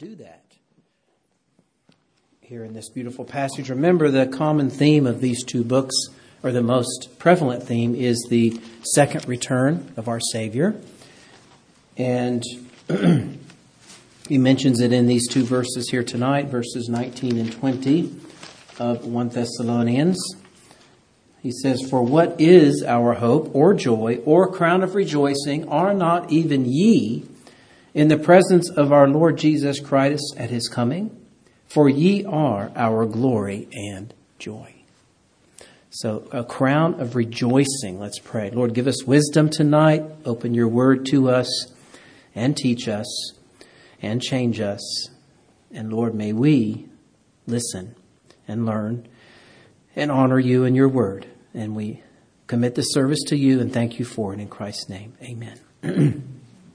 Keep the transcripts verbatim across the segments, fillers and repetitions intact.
do that here in this beautiful passage. Remember, the common theme of these two books, or the most prevalent theme, is the second return of our Savior. And he mentions it in these two verses here tonight, verses nineteen and twenty of First Thessalonians. He says, "For what is our hope or joy or crown of rejoicing? Are not even ye in the presence of our Lord Jesus Christ at his coming? For ye are our glory and joy." So a crown of rejoicing. Let's pray. Lord, give us wisdom tonight. Open your word to us and teach us and change us. And Lord, may we listen and learn and honor you and your word. And we commit this service to you and thank you for it in Christ's name. Amen.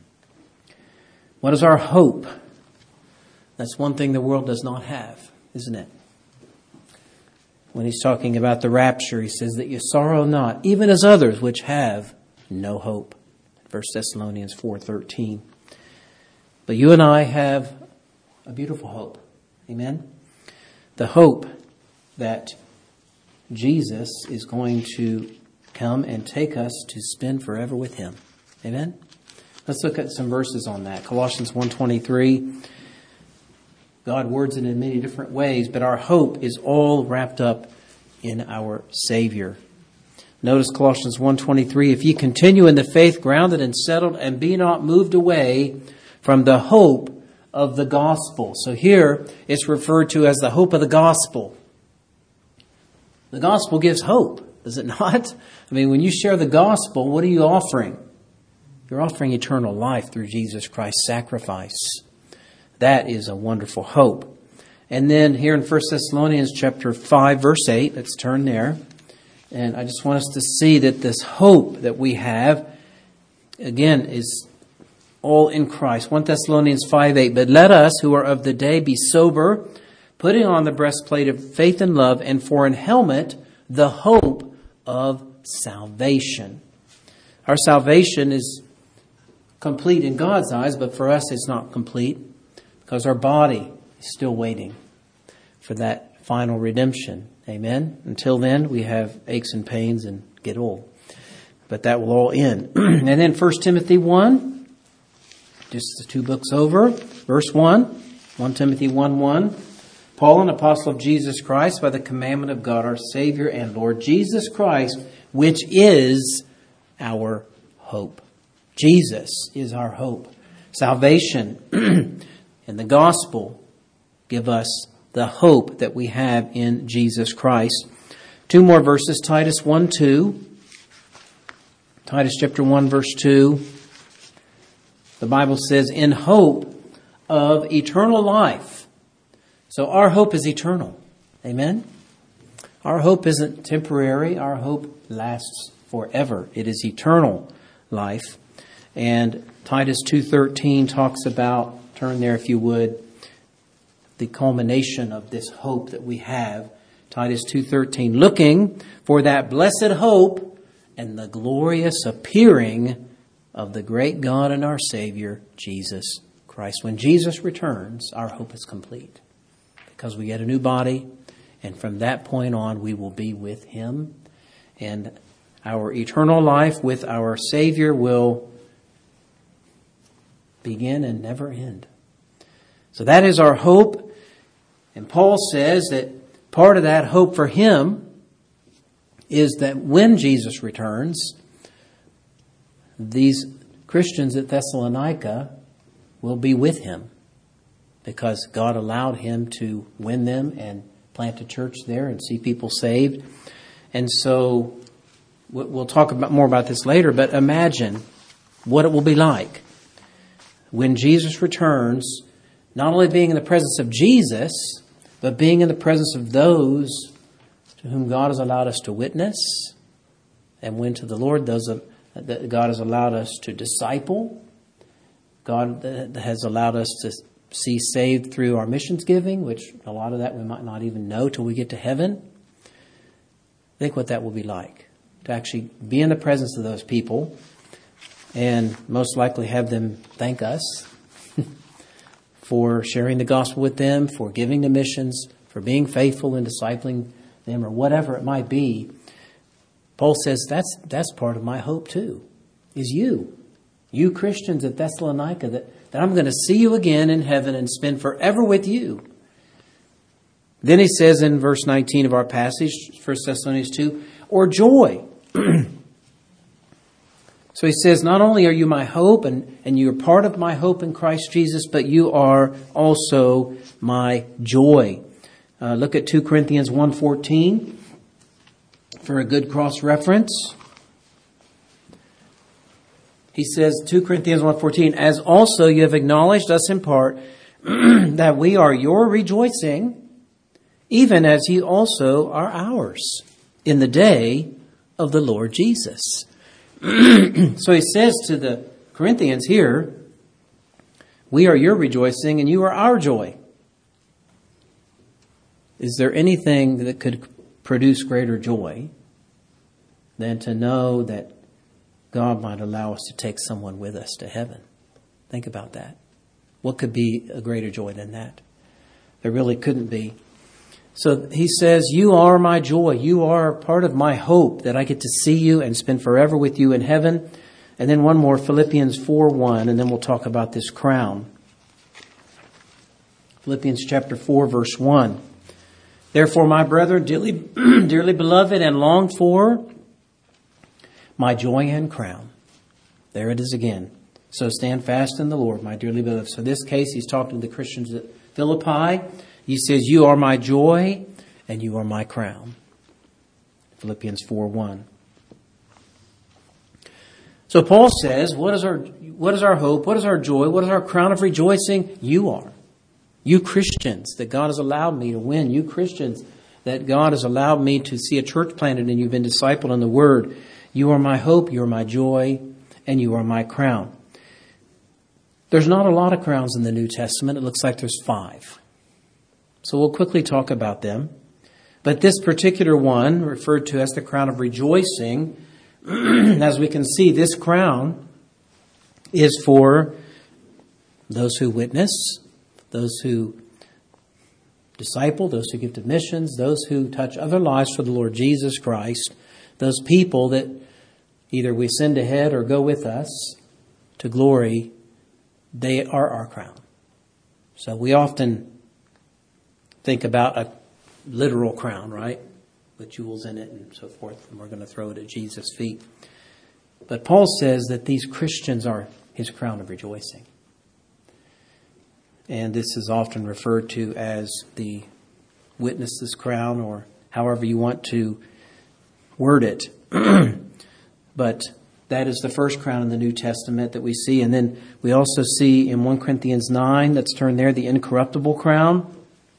What is our hope? That's one thing the world does not have, isn't it? When he's talking about the rapture, he says that you sorrow not, even as others which have no hope. First Thessalonians four thirteen. But you and I have a beautiful hope. Amen? The hope that Jesus is going to come and take us to spend forever with him. Amen? Let's look at some verses on that. Colossians one twenty-three. God words it in many different ways, but our hope is all wrapped up in our Savior. Notice Colossians one twenty-three. "If ye continue in the faith, grounded and settled, and be not moved away from the hope of the gospel." So here it's referred to as the hope of the gospel. The gospel gives hope, does it not? I mean, when you share the gospel, what are you offering? You're offering eternal life through Jesus Christ's sacrifice. That is a wonderful hope. And then here in First Thessalonians chapter five, verse eight, let's turn there. And I just want us to see that this hope that we have, again, is all in Christ. First Thessalonians five eight, "But let us who are of the day be sober, putting on the breastplate of faith and love, and for an helmet, the hope of salvation." Our salvation is complete in God's eyes, but for us it's not complete because our body is still waiting for that final redemption. Amen? Until then, we have aches and pains and get old. But that will all end. And then First Timothy one, just the two books over, verse one, First Timothy one one. "Paul, an apostle of Jesus Christ, by the commandment of God our Savior and Lord Jesus Christ, which is our hope." Jesus is our hope. Salvation and the gospel give us the hope that we have in Jesus Christ. Two more verses, Titus one two. Titus chapter one, verse two. The Bible says, "In hope of eternal life." So our hope is eternal. Amen? Our hope isn't temporary. Our hope lasts forever. It is eternal life. And Titus two thirteen talks about, turn there if you would, the culmination of this hope that we have. Titus two thirteen, "Looking for that blessed hope and the glorious appearing of the great God and our Savior, Jesus Christ." When Jesus returns, our hope is complete because we get a new body, and from that point on, we will be with him. And our eternal life with our Savior will begin and never end. So that is our hope. And Paul says that part of that hope for him is that when Jesus returns, these Christians at Thessalonica will be with him because God allowed him to win them and plant a church there and see people saved. And so we'll talk about more about this later, but imagine what it will be like when Jesus returns, not only being in the presence of Jesus, but being in the presence of those to whom God has allowed us to witness and win to the Lord, those that God has allowed us to disciple, God has allowed us to see saved through our missions giving, which a lot of that we might not even know till we get to heaven. Think what that will be like, to actually be in the presence of those people and most likely have them thank us for sharing the gospel with them, for giving to missions, for being faithful in discipling them, or whatever it might be. Paul says that's that's part of my hope too, is you. You Christians at Thessalonica, that, that I'm going to see you again in heaven and spend forever with you. Then he says in verse nineteen of our passage, First Thessalonians two, or joy. So he says, not only are you my hope and, and you're part of my hope in Christ Jesus, but you are also my joy. Uh, look at two Corinthians one fourteen for a good cross-reference. He says, two Corinthians one fourteen, as also you have acknowledged us in part, that we are your rejoicing, even as ye also are ours, in the day of the Lord Jesus. So he says to the Corinthians here, we are your rejoicing and you are our joy. Is there anything that could produce greater joy than to know that God might allow us to take someone with us to heaven? Think about that. What could be a greater joy than that? There really couldn't be. So he says, you are my joy. You are part of my hope that I get to see you and spend forever with you in heaven. And then one more, Philippians four one, and then we'll talk about this crown. Philippians chapter four, verse one. Therefore, my brethren, dearly, dearly beloved and longed for, my joy and crown. There it is again. So stand fast in the Lord, my dearly beloved. So in this case, he's talking to the Christians at Philippi. He says, you are my joy and you are my crown. Philippians four one. So Paul says, what is our what is our hope? What is our joy? What is our crown of rejoicing? You are. You Christians that God has allowed me to win. You Christians that God has allowed me to see a church planted and you've been discipled in the Word. You are my hope, you are my joy, and you are my crown. There's not a lot of crowns in the New Testament. It looks like there's five. So we'll quickly talk about them. But this particular one, referred to as the crown of rejoicing, as we can see, this crown is for those who witness, those who disciple, those who give to missions, those who touch other lives for the Lord Jesus Christ, those people that either we send ahead or go with us to glory, they are our crown. So we often think about a literal crown, right? With jewels in it and so forth, and we're going to throw it at Jesus' feet. But Paul says that these Christians are his crown of rejoicing. And this is often referred to as the witness's crown, or however you want to word it. But that is the first crown in the New Testament that we see. And then we also see in First Corinthians nine, let's turn there, the incorruptible crown.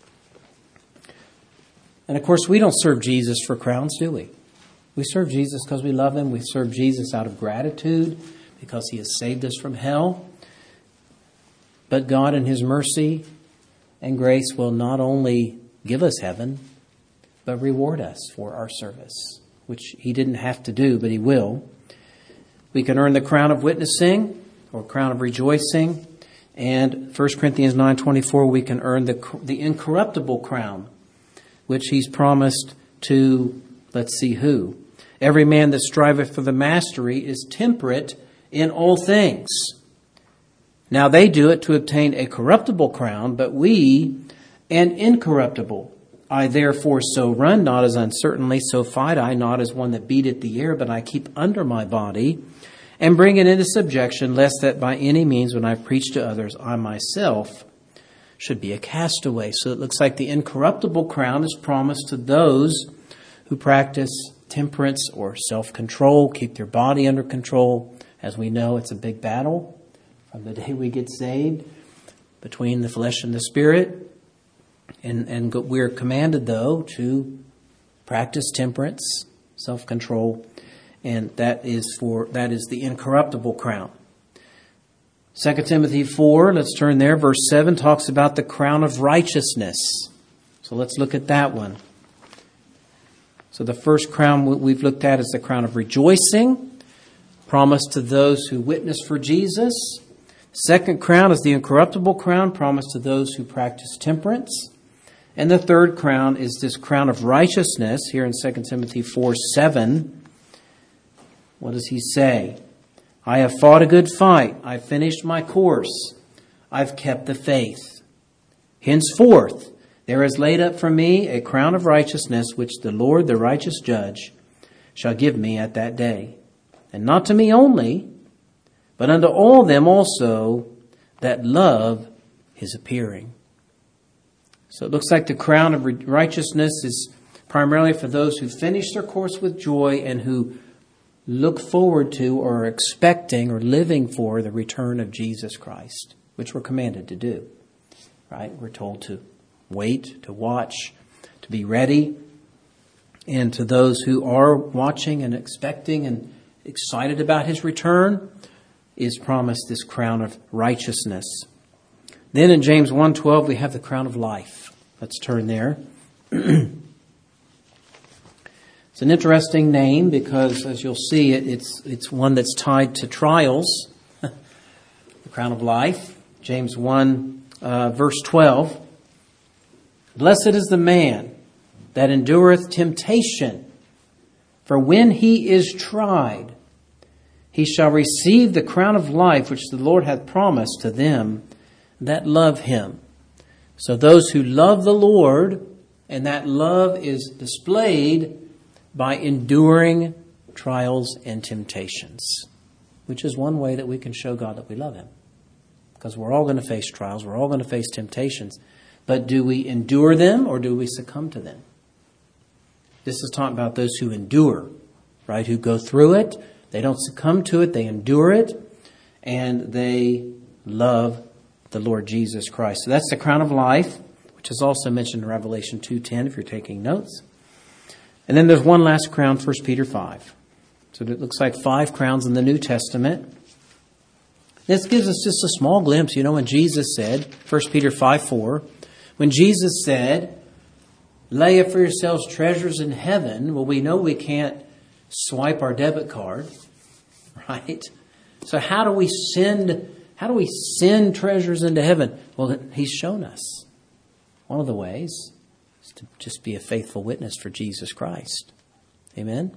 And of course, we don't serve Jesus for crowns, do we? We serve Jesus because we love him. We serve Jesus out of gratitude because he has saved us from hell. But God in his mercy and grace will not only give us heaven, but reward us for our service, which he didn't have to do, but he will. We can earn the crown of witnessing or crown of rejoicing. And First Corinthians nine twenty-four, we can earn the, the incorruptible crown, which he's promised to, let's see who. Every man that striveth for the mastery is temperate in all things. Now they do it to obtain a corruptible crown, but we an incorruptible. I therefore so run, not as uncertainly, so fight I, not as one that beateth the air, but I keep under my body, and bring it into subjection, lest that by any means when I preach to others, I myself should be a castaway. So it looks like the incorruptible crown is promised to those who practice temperance or self-control, keep their body under control. As we know, it's a big battle from the day we get saved between the flesh and the spirit. And, and we're commanded, though, to practice temperance, self-control, and that is for that is the incorruptible crown. Second Timothy four, let's turn there. Verse seven talks about the crown of righteousness. So let's look at that one. So the first crown we've looked at is the crown of rejoicing, promised to those who witness for Jesus. Second crown is the incorruptible crown promised to those who practice temperance. And the third crown is this crown of righteousness here in Second Timothy four seven. What does he say? I have fought a good fight. I've finished my course. I've kept the faith. Henceforth, there is laid up for me a crown of righteousness, which the Lord, the righteous judge, shall give me at that day. And not to me only, but unto all them also that love his appearing. So it looks like the crown of righteousness is primarily for those who finish their course with joy and who look forward to or are expecting or living for the return of Jesus Christ, which we're commanded to do. Right? We're told to wait, to watch, to be ready. And to those who are watching and expecting and excited about his return is promised this crown of righteousness. Then in James one twelve we have the crown of life. Let's turn there. It's an interesting name because, as you'll see, it, it's it's one that's tied to trials. The crown of life. James one, uh, verse twelve. Blessed is the man that endureth temptation, for when he is tried, he shall receive the crown of life which the Lord hath promised to them that love him. So those who love the Lord, and that love is displayed by enduring trials and temptations, which is one way that we can show God that we love him. Because we're all going to face trials, we're all going to face temptations. But do we endure them or do we succumb to them? This is talking about those who endure, right? Who go through it. They don't succumb to it. They endure it. And they love the Lord Jesus Christ. So that's the crown of life, which is also mentioned in Revelation two ten if you're taking notes. And then there's one last crown, First Peter five. So it looks like five crowns in the New Testament. This gives us just a small glimpse. You know, when Jesus said, First Peter five four, when Jesus said, lay up for yourselves treasures in heaven, well, we know we can't swipe our debit card, right? So how do we send, how do we send treasures into heaven? Well, he's shown us. One of the ways is to just be a faithful witness for Jesus Christ. Amen?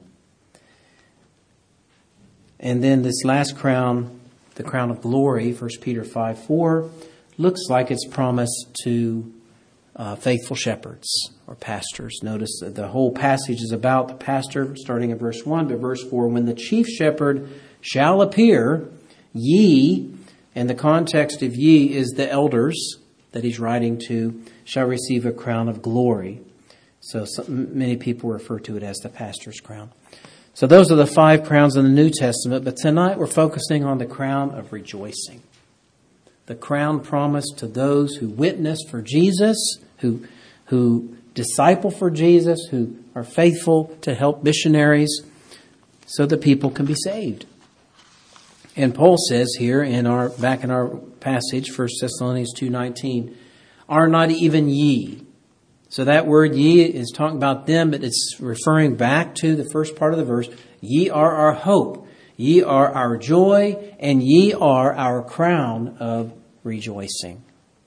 And then this last crown, the crown of glory, First Peter five four, looks like it's promised to uh, faithful shepherds or pastors. Notice that the whole passage is about the pastor, starting in verse one, but verse four, when the chief shepherd shall appear, ye, and the context of ye is the elders that he's writing to, shall receive a crown of glory. So some, many people refer to it as the pastor's crown. So those are the five crowns in the New Testament, but tonight we're focusing on the crown of rejoicing. The crown promised to those who witness for Jesus, who, who disciple for Jesus, who are faithful to help missionaries so that people can be saved. And Paul says here in our back in our passage, First Thessalonians two nineteen, are not even ye. So that word ye is talking about them, but it's referring back to the first part of the verse. Ye are our hope. Ye are our joy, and ye are our crown of rejoicing.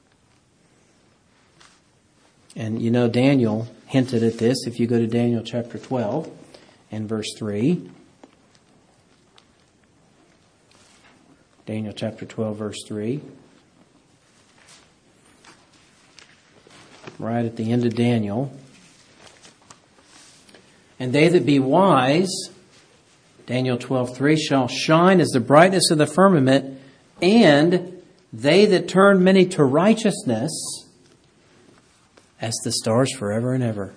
And you know, Daniel hinted at this. If you go to Daniel chapter twelve and verse three. Daniel chapter twelve, verse three. Right at the end of Daniel. And they that be wise, Daniel twelve three, shall shine as the brightness of the firmament, and they that turn many to righteousness as the stars forever and ever.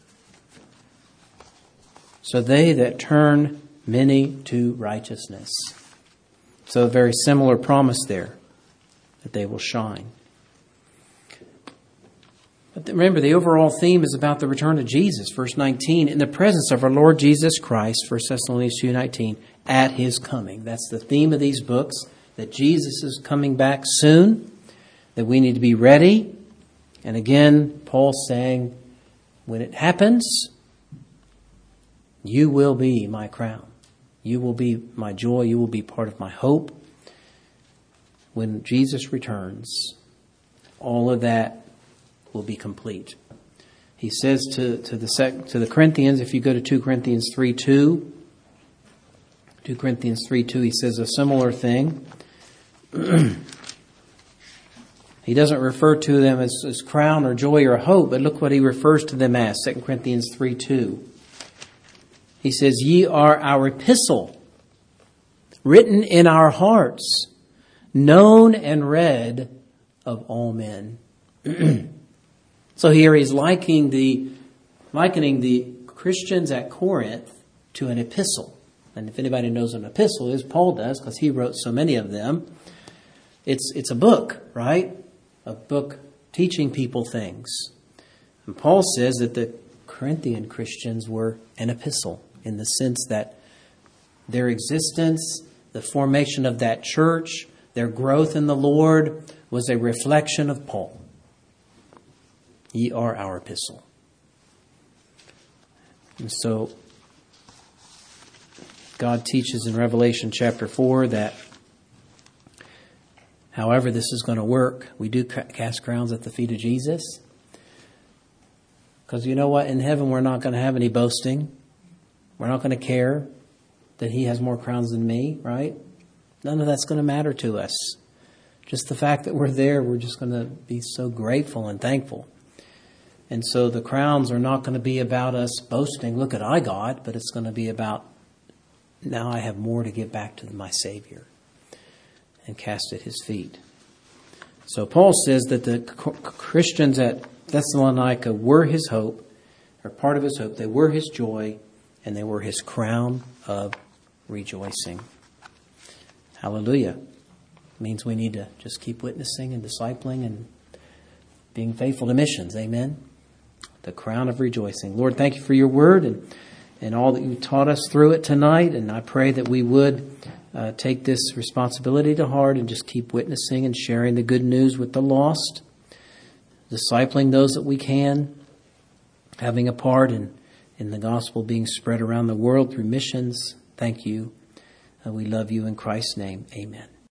So they that turn many to righteousness. So a very similar promise there, that they will shine. But remember, the overall theme is about the return of Jesus. Verse nineteen, in the presence of our Lord Jesus Christ, First Thessalonians two nineteen, at his coming. That's the theme of these books, that Jesus is coming back soon, that we need to be ready. And again, Paul's saying, when it happens, you will be my crown. You will be my joy. You will be part of my hope. when Jesus returns, all of that will be complete. He says to, to the sec, to the Corinthians, if you go to two Corinthians three two, two Corinthians three two, he says a similar thing. He doesn't refer to them as, as crown or joy or hope, but look what he refers to them as, Second Corinthians three two. He says, ye are our epistle, written in our hearts, known and read of all men. So here he's likening the, likening the Christians at Corinth to an epistle. And if anybody knows what an epistle is, Paul does, because he wrote so many of them. It's, it's a book, right? A book teaching people things. And Paul says that the Corinthian Christians were an epistle in the sense that their existence, the formation of that church, their growth in the Lord was a reflection of Paul. Ye are our epistle. And so God teaches in Revelation chapter four that however this is going to work, we do cast crowns at the feet of Jesus. Because you know what? In heaven, we're not going to have any boasting. We're not going to care that he has more crowns than me, right? None of that's going to matter to us. Just the fact that we're there, we're just going to be so grateful and thankful. And so the crowns are not going to be about us boasting, look at I got, but it's going to be about, now I have more to give back to my Savior and cast at his feet. So Paul says that the Christians at Thessalonica were his hope, or part of his hope. They were his joy, and they were his crown of rejoicing. Hallelujah. It means we need to just keep witnessing and discipling and being faithful to missions. Amen. The crown of rejoicing. Lord, thank you for your word and, and all that you taught us through it tonight. And I pray that we would uh, take this responsibility to heart and just keep witnessing and sharing the good news with the lost, discipling those that we can, having a part in, in the gospel being spread around the world through missions. Thank you. Uh, we love you in Christ's name. Amen.